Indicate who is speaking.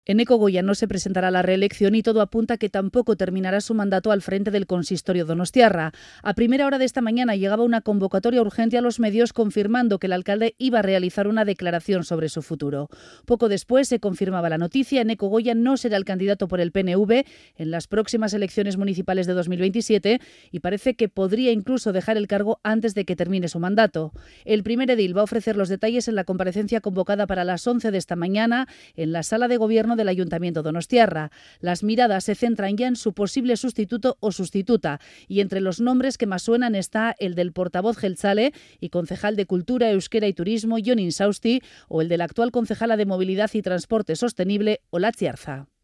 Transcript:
Speaker 1: Eneko Goya no se presentará a la reelección y todo apunta a que tampoco terminará su mandato al frente del consistorio donostiarra. A primera hora de esta mañana llegaba una convocatoria urgente a los medios confirmando que el alcalde iba a realizar una declaración sobre su futuro. Poco después se confirmaba la noticia: Eneko Goya no será el candidato por el PNV en las próximas elecciones municipales de 2027 y parece que podría incluso dejar el cargo antes de que termine su mandato. El primer edil va a ofrecer los detalles en la comparecencia convocada para las 11 de esta mañana en la sala de gobierno del Ayuntamiento donostiarra. Las miradas se centran ya en su posible sustituto o sustituta y entre los nombres que más suenan está el del portavoz jeltzale y concejal de Cultura, Euskera y Turismo, Jon Insausti, o el de la actual concejala de Movilidad y Transporte Sostenible, Olatzi Arza.